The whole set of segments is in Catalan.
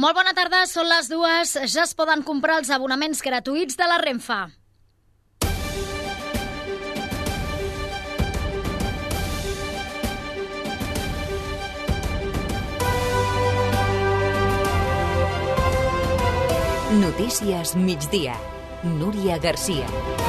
Molt bona tarda, són les 2. Ja es poden comprar els abonaments gratuïts de la Renfe. Notícies migdia. Núria Garcia.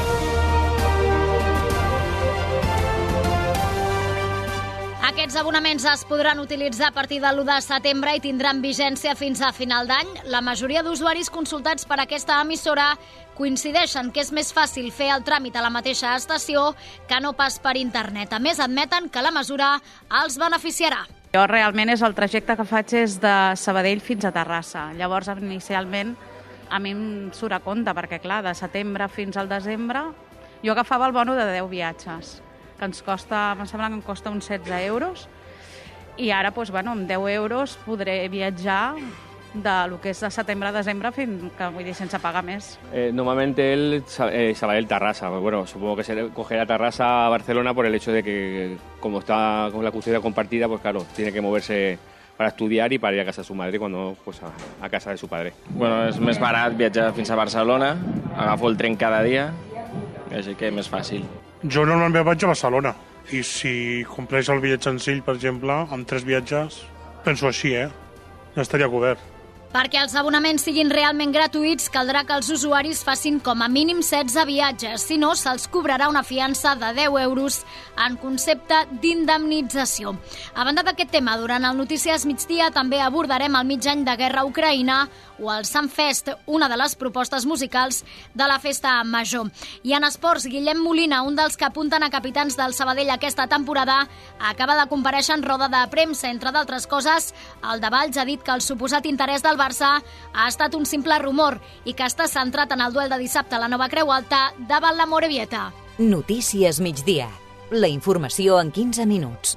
Aquests abonaments es podran utilitzar a partir de l'1 de setembre i tindran vigència fins a final d'any. La majoria d'usuaris consultats per aquesta emissora coincideixen que és més fàcil fer el tràmit a la mateixa estació que no pas per internet. A més, admeten que la mesura els beneficiarà. Jo realment el trajecte que faig és de Sabadell fins a Terrassa. Llavors, inicialment, a mi em surt a compte, perquè clar, de setembre fins al desembre, jo agafava el bono de 10 viatges, que ens costa, em sembla que em costa uns 16 euros, i ara, doncs, amb 10 euros podré viatjar de lo que és de setembre a desembre fins que, vull dir, sense pagar més. Normalmente él Sabadell-Terrassa. Bueno, supongo que se cogerá Terrassa a Barcelona por el hecho de que, como está con la custodia compartida, pues claro, tiene que moverse para estudiar y para ir a casa de su madre cuando pues a casa de su padre. Bueno, és més barat viatjar fins a Barcelona, agafo el tren cada dia, així que és més fàcil. Jo normalment vaig a Barcelona i si compleix el bitllet senzill, per exemple, amb 3 viatges, penso així, ja estaria cobert. Perquè els abonaments siguin realment gratuïts, caldrà que els usuaris facin com a mínim 16 viatges. Si no, se'ls cobrarà una fiança de 10 euros en concepte d'indemnització. A banda d'aquest tema, durant el Notícies Migdia també abordarem el mig any de guerra a Ucraïna o el Sunfest, una de les propostes musicals de la festa major. I en esports, Guillem Molina, un dels que apunten a capitans del Sabadell aquesta temporada, acaba de comparèixer en roda de premsa. Entre d'altres coses, el de Valls ha dit que el suposat interès del Barça ha estat un simple rumor i que està centrat en el duel de dissabte a la Nova Creu Alta davant la Morevieta. Notícies migdia. La informació en 15 minuts.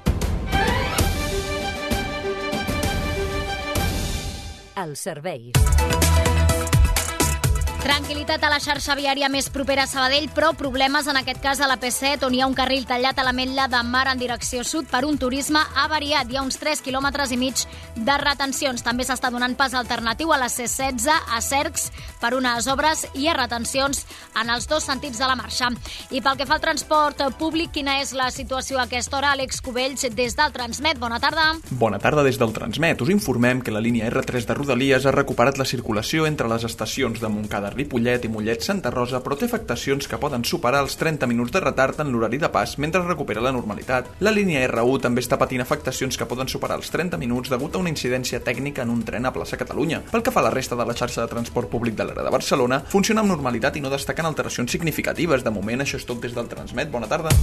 Els serveis. Tranquil·litat a la xarxa viària més propera a Sabadell, però problemes en aquest cas a la P7, on hi ha un carril tallat a l'Ametlla de Mar en direcció sud per un turisme avariat. Hi ha uns 3,5 quilòmetres de retencions. També s'està donant pas alternatiu a la C16 a Cercs per unes obres i a retencions en els dos sentits de la marxa. I pel que fa al transport públic, quina és la situació a aquesta hora? Àlex Cubells, des del Transmet. Bona tarda. Bona tarda des del Transmet. Us informem que la línia R3 de Rodalies ha recuperat la circulació entre les estacions de Montcada, Ripollet i Mollet-Santa Rosa, però té afectacions que poden superar els 30 minuts de retard en l'horari de pas mentre es recupera la normalitat. La línia R1 també està patint afectacions que poden superar els 30 minuts degut a una incidència tècnica en un tren a plaça Catalunya. Pel que fa a la resta de la xarxa de transport públic de l'àrea de Barcelona, funciona amb normalitat i no destaquen alteracions significatives. De moment, això és tot des del Transmet. Bona tarda.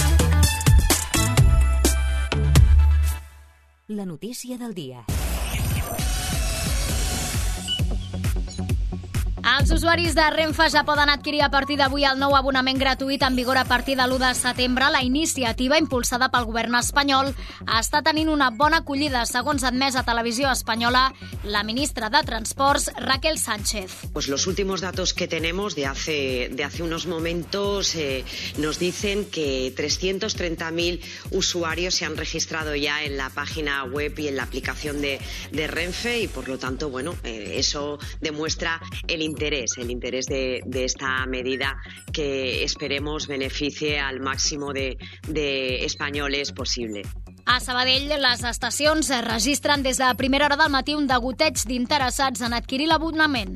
La notícia del dia. Els usuaris de Renfe ja poden adquirir a partir d'avui el nou abonament gratuït en vigor a partir de l'1 de setembre. La iniciativa, impulsada pel govern espanyol, està tenint una bona acollida, segons ha admès a Televisió Espanyola la ministra de Transports, Raquel Sánchez. Pues los últimos datos que tenemos de hace unos momentos nos dicen que 330.000 usuarios se han registrado ya en la página web y en la aplicación de Renfe y por lo tanto, bueno, eso demuestra el interés de esta medida que esperemos beneficie al máximo de españoles posible. A Sabadell, les estacions registren des de primera hora del matí un degoteig d'interessats en adquirir l'abonament.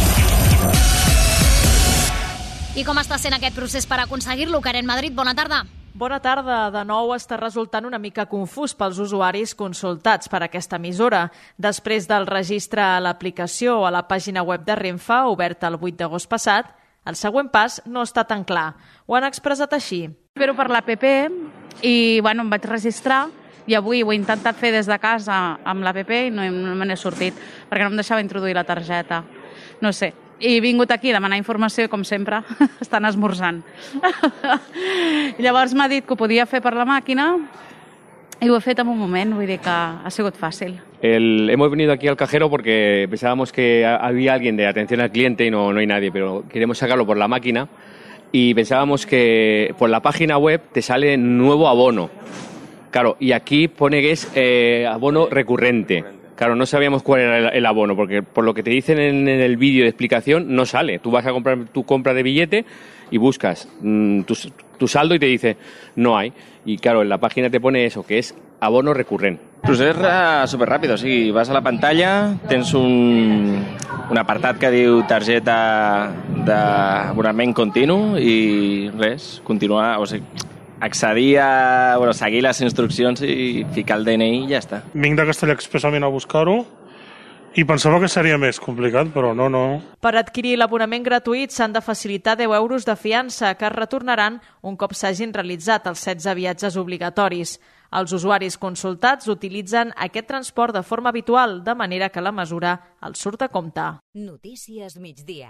I com està sent aquest procés per aconseguir-lo? Karen Madrid, bona tarda. Bona tarda. De nou està resultant una mica confús pels usuaris consultats per aquesta emissora. Després del registre a l'aplicació o a la pàgina web de Renfe, oberta el 8 d'agost passat, el següent pas no està tan clar. Ho han expressat així. Espero per l'APP i em vaig registrar i avui ho he intentat fer des de casa amb l'APP i no me n'he sortit perquè no em deixava introduir la targeta. No sé. I he vingut aquí a demanar informació, com sempre, estan esmorzant. Llavors m'ha dit que ho podia fer per la màquina y lo he fet en un moment, vull dir que ha sigut fàcil. Hemos venido aquí al cajero porque pensábamos que había alguien de atención al cliente y no hay nadie, pero queremos sacarlo por la máquina y pensábamos que por la página web te sale nuevo abono. Claro, y aquí pone que es abono recurrente. Claro, no sabíamos cuál era el abono, porque por lo que te dicen en el vídeo de explicación no sale. Tú vas a comprar tu compra de billete y buscas tu saldo y te dice no hay. Y claro, en la página te pone eso, que es abono recurrent. El procés és superràpid, o sigui, vas a la pantalla, tens un apartat que diu targeta d'abonament continu i res, continuar, o sigui, accedir a seguir les instruccions i ficar el DNI i ja està. Vinc de Castellà expressament a buscar-ho i pensava que seria més complicat, però no. Per adquirir l'abonament gratuït s'han de facilitar 10 euros de fiança que es retornaran un cop s'hagin realitzat els 16 viatges obligatoris. Els usuaris consultats utilitzen aquest transport de forma habitual, de manera que la mesura els surt a compte. Notícies migdia.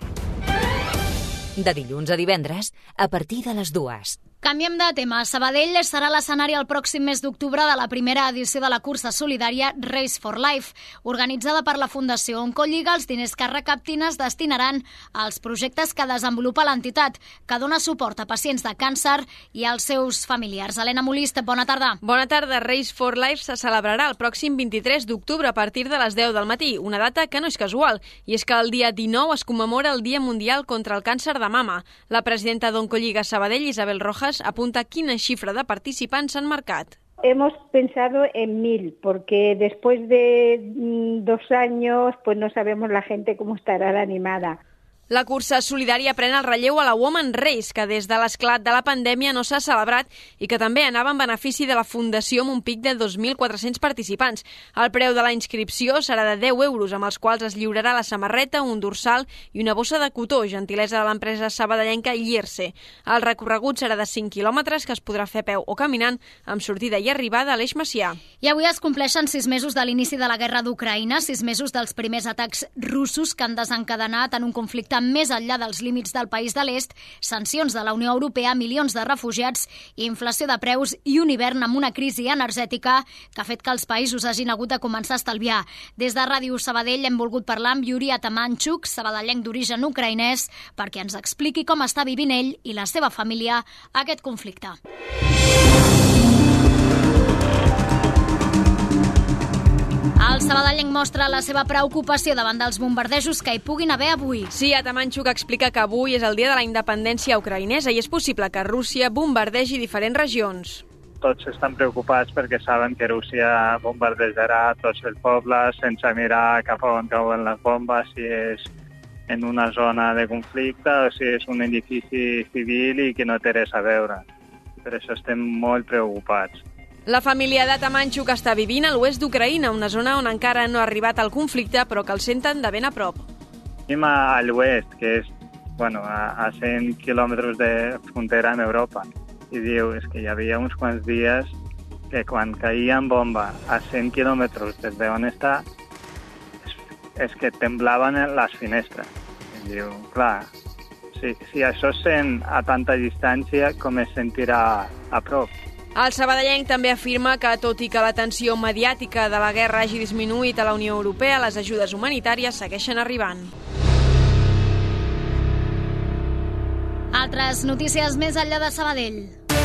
De dilluns a divendres, a partir de les 2. Canviem de tema. Sabadell serà l'escenari el pròxim mes d'octubre de la primera edició de la cursa solidària Race for Life, organitzada per la Fundació Oncolliga. Els diners que recaptin es destinaran als projectes que desenvolupa l'entitat, que dona suport a pacients de càncer i als seus familiars. Helena Molist, bona tarda. Bona tarda. Race for Life se celebrarà el pròxim 23 d'octubre a partir de les 10 del matí, una data que no és casual, i és que el dia 19 es commemora el Dia Mundial contra el Càncer de Mama. La presidenta d'Oncolliga Sabadell, Isabel Rojas, apunta quina xifra de participants s'han marcat. Hemos pensado en 1.000, porque después de 2 años pues no sabemos la gente cómo estará animada. La cursa solidària pren el relleu a la Woman Race, que des de l'esclat de la pandèmia no s'ha celebrat i que també anava en benefici de la Fundació amb un pic de 2.400 participants. El preu de la inscripció serà de 10 euros, amb els quals es lliurarà la samarreta, un dorsal i una bossa de cotó, gentilesa de l'empresa sabadellenca Lierse. El recorregut serà de 5 quilòmetres, que es podrà fer a peu o caminant, amb sortida i arribada a l'Eix Macià. I avui es compleixen 6 mesos de l'inici de la guerra d'Ucraïna, 6 mesos dels primers atacs russos que han desencadenat en un conflicte més enllà dels límits del país de l'est, sancions de la Unió Europea, milions de refugiats, inflació de preus i un hivern amb una crisi energètica que ha fet que els països hagin hagut de començar a estalviar. Des de Ràdio Sabadell hem volgut parlar amb Yuri Atamanchuk, sabadellenc d'origen ucraïnès, perquè ens expliqui com està vivint ell i la seva família aquest conflicte. El sabadellenc mostra la seva preocupació davant dels bombardejos que hi puguin haver avui. Sí, Atamanchuk explica que avui és el dia de la independència ucraïnesa i és possible que Rússia bombardegi diferents regions. Tots estan preocupats perquè saben que Rússia bombardejarà tots els pobles sense mirar cap a on cauen les bombes, si és en una zona de conflicte o si és un edifici civil i que no té res a veure. Per això estem molt preocupats. La família d'Atamanchuk està vivint a l'oest d'Ucraïna, una zona on encara no ha arribat el conflicte, però que el senten de ben a prop. Vivim a l'oest, que és a 100 quilòmetres de frontera amb Europa. I diu, és que hi havia uns quants dies que quan caïen bomba a 100 quilòmetres des d'on està, és que temblaven les finestres. I diu, clar, si això es sent a tanta distància, com es sentirà a prop? El sabadellenc també afirma que, tot i que la tensió mediàtica de la guerra hagi disminuït a la Unió Europea, les ajudes humanitàries segueixen arribant. Altres notícies més enllà de Sabadell.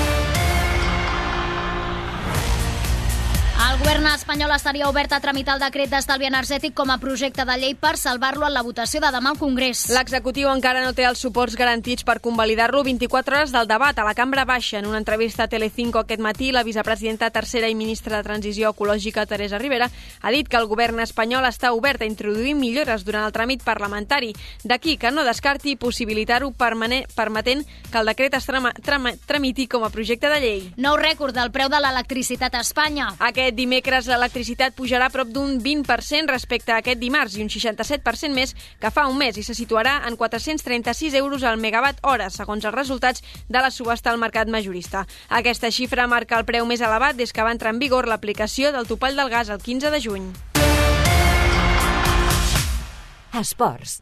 El govern espanyol estaria obert a tramitar el decret d'estalvi energètic com a projecte de llei per salvar-lo en la votació de demà al Congrés. L'executiu encara no té els suports garantits per convalidar-lo 24 hores del debat a la Cambra Baixa. En una entrevista a Telecinco aquest matí, la vicepresidenta tercera i ministra de Transició Ecològica, Teresa Ribera, ha dit que el govern espanyol està obert a introduir millores durant el tràmit parlamentari. D'aquí que no descarti possibilitar-ho permetent que el decret es tramiti com a projecte de llei. Nou rècord del preu de l'electricitat a Espanya. Aquest dimecres l'electricitat pujarà a prop d'un 20% respecte a aquest dimarts i un 67% més que fa un mes i se situarà en 436 euros al megawatt hora, segons els resultats de la subhasta al mercat majorista. Aquesta xifra marca el preu més elevat des que va entrar en vigor l'aplicació del topall del gas el 15 de juny. Esports.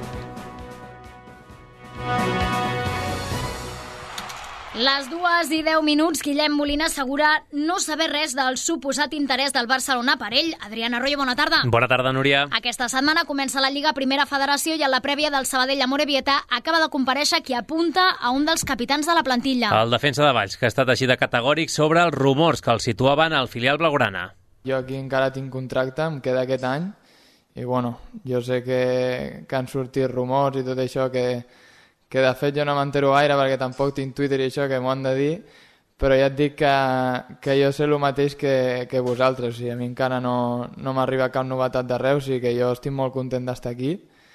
Les 2:10, Guillem Molina assegura no saber res del suposat interès del Barcelona per ell. Adriana Arroyo, bona tarda. Bona tarda, Núria. Aquesta setmana comença la Lliga Primera Federació i en la prèvia del Sabadell a Morevieta acaba de comparèixer qui apunta a un dels capitans de la plantilla. El defensa de Valls, que ha estat així de categòric sobre els rumors que el situaven al filial blaugrana. Jo aquí encara tinc contracte, em queda aquest any, i bueno, jo sé que han sortit rumors i tot això, que de fet jo no m'entero gaire perquè tampoc tinc Twitter i això que m'ho han de dir, però ja et dic que jo sé el mateix que vosaltres, o sigui, a mi encara no m'arriba cap novetat d'arreu, o sigui que jo estic molt content d'estar aquí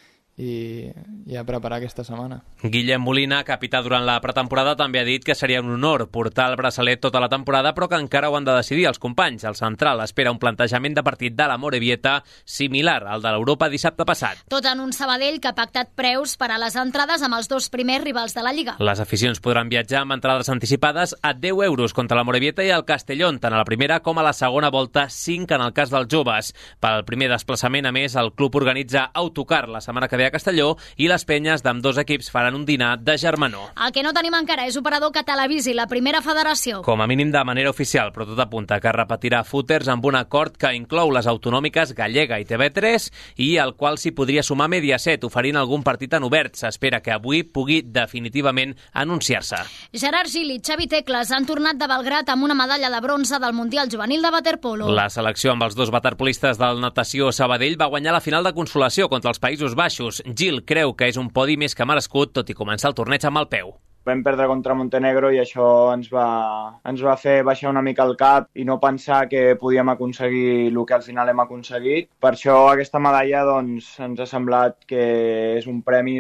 i a preparar aquesta setmana. Guillem Molina, capità durant la pretemporada, també ha dit que seria un honor portar el braçalet tota la temporada, però que encara ho han de decidir els companys. El central espera un plantejament de partit de l'Amorebieta similar al de l'Europa dissabte passat. Tot en un Sabadell que ha pactat preus per a les entrades amb els 2 primers rivals de la Lliga. Les aficions podran viatjar amb entrades anticipades a 10 euros contra l'Amorebieta i el Castellón, tant a la primera com a la segona volta, 5 en el cas dels joves. Per al primer desplaçament, a més, el club organitza autocar la setmana que ve a Castelló i les penyes d'ambdós equips faran un dinar de germanor. El que no tenim encara és operador que televisi la primera federació. Com a mínim de manera oficial, però tot apunta que repetirà Footers amb un acord que inclou les autonòmiques Gallega i TV3 i al qual s'hi podria sumar Mediaset, oferint algun partit en obert. S'espera que avui pugui definitivament anunciar-se. Gerard Gil i Xavi Tecles han tornat de Belgrat amb una medalla de bronze del Mundial Juvenil de waterpolo. La selecció amb els 2 waterpolistes del Natació Sabadell va guanyar la final de consolació contra els Països Baixos. Gil creu que és un podi més que merescut, tot i començar el torneig amb el peu. Vam perdre contra Montenegro i això ens va fer baixar una mica el cap i no pensar que podíem aconseguir el que al final hem aconseguit. Per això aquesta medalla ens ha semblat que és un premi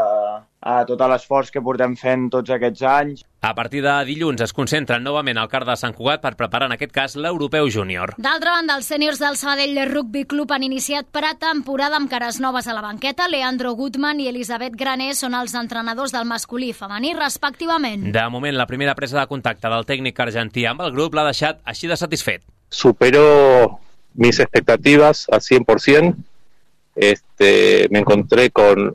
a tot l'esforç que portem fent tots aquests anys. A partir de dilluns es concentren novament al CAR de Sant Cugat per preparar, en aquest cas, l'Europeu Júnior. D'altra banda, els sèniors del Sabadell Rugby Club han iniciat pretemporada amb cares noves a la banqueta. Leandro Gutman i Elisabet Graner són els entrenadors del masculí i femení, respectivament. De moment, la primera presa de contacte del tècnic argentí amb el grup l'ha deixat així de satisfet. Superó mis expectativas al 100%. Me encontré con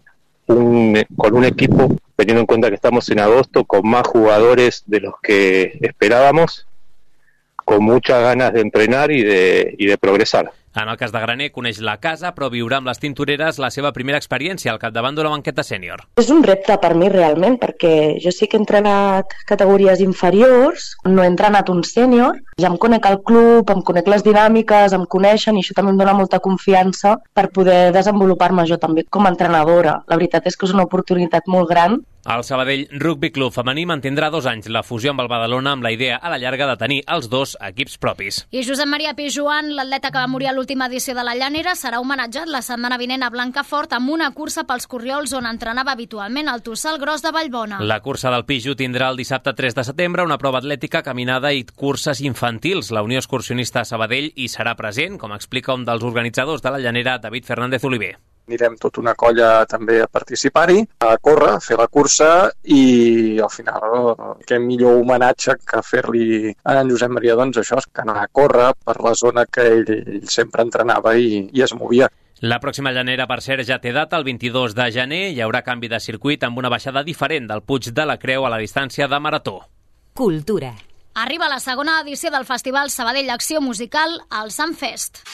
un equipo, teniendo en cuenta que estamos en agosto, con más jugadores de los que esperábamos, con muchas ganas de entrenar y de progresar. En el cas de Graner, coneix la casa, però viurà amb les tintoreres la seva primera experiència al capdavant d'una banqueta sènior. És un repte per mi realment, perquè jo sí que he entrenat categories inferiors, no he entrenat un sènior, ja em conec el club, em conec les dinàmiques, em coneixen i això també em dona molta confiança per poder desenvolupar-me jo també com a entrenadora. La veritat és que és una oportunitat molt gran. El Sabadell Rugby Club femení mantindrà 2 anys la fusió amb el Badalona amb la idea a la llarga de tenir els 2 equips propis. I Josep Maria Pijuan, l'atleta que va morir a l'última edició de la Llanera, serà homenatjat la setmana vinent a Blancafort amb una cursa pels Corriols on entrenava habitualment el Tossal Gros de Vallbona. La cursa del Piju tindrà el dissabte 3 de setembre una prova atlètica, caminada i curses infantils. La Unió Excursionista Sabadell hi serà present, com explica un dels organitzadors de la Llanera, David Fernández Oliver. Anirem tota una colla també a participar-hi, a córrer, a fer la cursa i al final què millor homenatge que fer-li a en Josep Maria, doncs això, que anar a córrer per la zona que ell sempre entrenava i es movia. La pròxima Llanera, per cert, ja té data, el 22 de gener. Hi haurà canvi de circuit amb una baixada diferent del Puig de la Creu a la distància de marató. Cultura. Arriba la segona edició del Festival Sabadell Acció Musical, el Sunfest.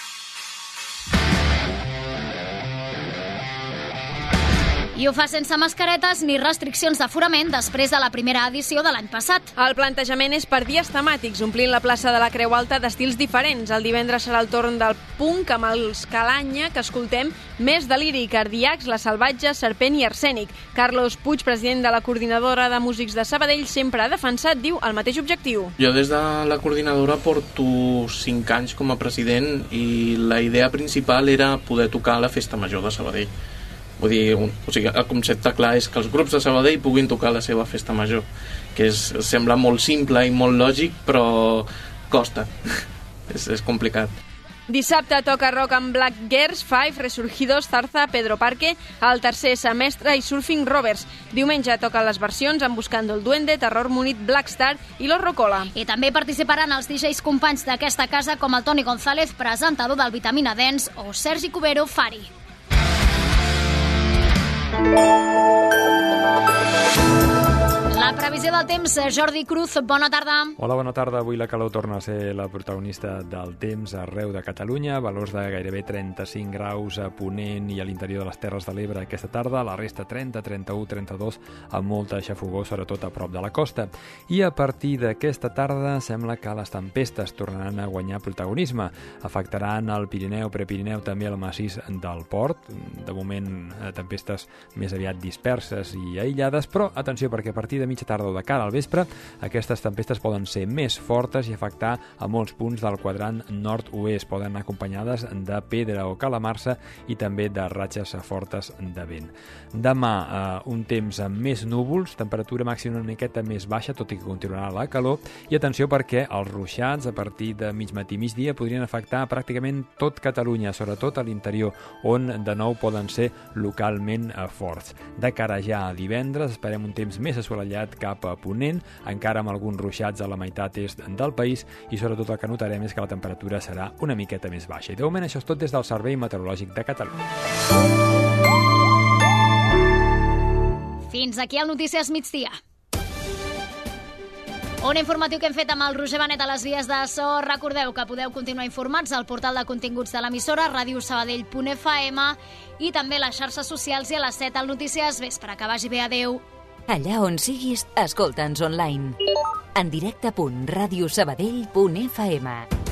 I ho fa sense mascaretes ni restriccions d'aforament després de la primera edició de l'any passat. El plantejament és per dies temàtics, omplint la plaça de la Creu Alta d'estils diferents. El divendres serà el torn del punk amb els Calanya, que escoltem Més deliri, Cardíacs, La Salvatge, Serpent i Arsènic. Carlos Puig, president de la Coordinadora de Músics de Sabadell, sempre ha defensat, diu, el mateix objectiu. Jo des de la coordinadora porto 5 anys com a president i la idea principal era poder tocar a la Festa Major de Sabadell. Vull dir, el concepte clar és que els grups de Sabadell puguin tocar la seva festa major, que sembla molt simple i molt lògic, però costa. és complicat. Dissabte toca rock amb Black Girls, Five, Resurgidos, Zarza, Pedro Parque, el tercer semestre i Surfing Rovers. Diumenge toquen les versions amb Buscando el Duende, Terror Munit, Black Star i Los Rocola. I també participaran els DJs companys d'aquesta casa com el Toni González, presentador del Vitamina Dance, o Sergi Cubero, Fari. La previsió del temps, Jordi Cruz, bona tarda. Hola, bona tarda. Avui la calor torna a ser la protagonista del temps arreu de Catalunya. Valors de gairebé 35 graus a Ponent i a l'interior de les Terres de l'Ebre aquesta tarda. La resta 30, 31, 32, amb molta xafogor, sobretot a prop de la costa. I a partir d'aquesta tarda sembla que les tempestes tornaran a guanyar protagonisme. Afectaran el Pirineu, Prepirineu, també el massís del Port. De moment, tempestes més aviat disperses i aïllades, però atenció, perquè a partir de mitja tarda o de cara al vespre, aquestes tempestes poden ser més fortes i afectar a molts punts del quadrant nord-oest. Poden anar acompanyades de pedra o calamarsa i també de ratxes fortes de vent. Demà, un temps amb més núvols, temperatura màxima una miqueta més baixa, tot i que continuarà la calor, i atenció perquè els ruixats a partir de mig matí i migdia podrien afectar pràcticament tot Catalunya, sobretot a l'interior, on de nou poden ser localment forts. De cara ja a divendres, esperem un temps més assolellat cap a Ponent, encara amb alguns ruixats a la meitat est del país, i sobretot el que notarem és que la temperatura serà una miqueta més baixa. I de moment això és tot des del Servei Meteorològic de Catalunya. Fins aquí el Notícies Migdia. Un informatiu que hem fet amb el Roger Benet a les vies de so. Recordeu que podeu continuar informats al portal de continguts de l'emissora radiosabadell.fm i també a les xarxes socials i a les 7 al Notícies Vespre. Que vagi bé, adeu. Allà on siguis, escolta'ns online. En directe.radiosabadell.fm